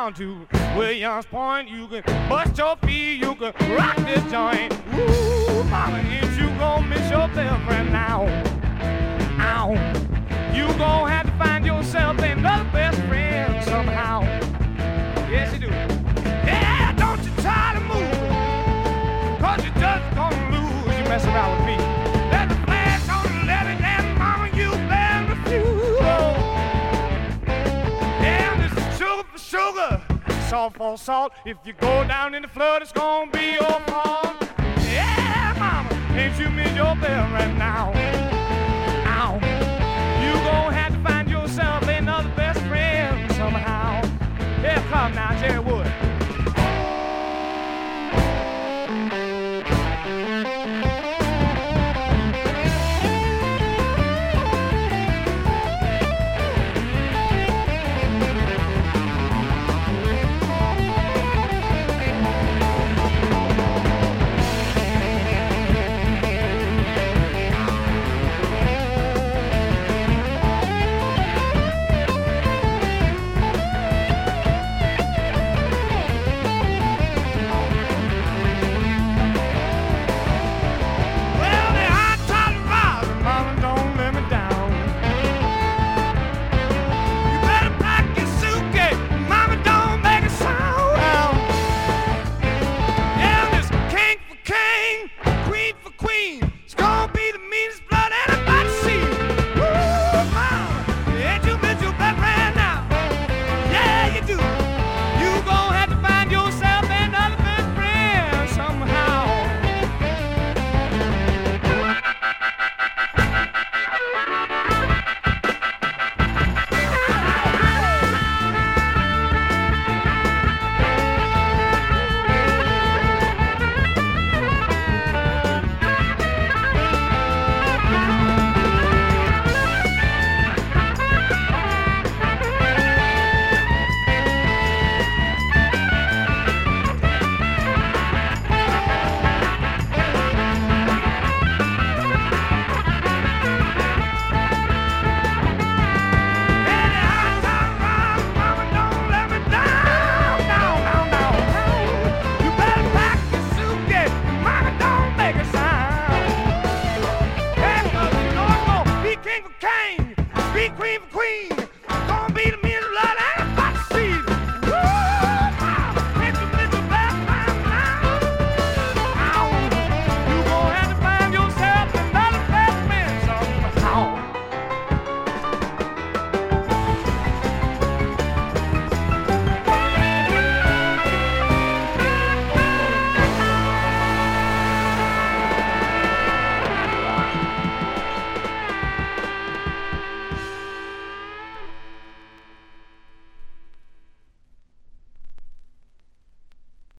down to Williams Point. You can bust your feet, you can rock this joint. Ooh, mama, ain't you gonna miss your best friend now? Ow. You gonna have to find yourself another best friend somehow. Yes, you do. Yeah, don't you try to move, 'cause you're just gonna lose. You mess around with me. Let the flash on the levee, and mama, you better refuse. Yeah, this is sugar for sugar, salt for salt. If you go down in the flood, it's gonna be your fault. Yeah, mama, ain't you miss your bell right now?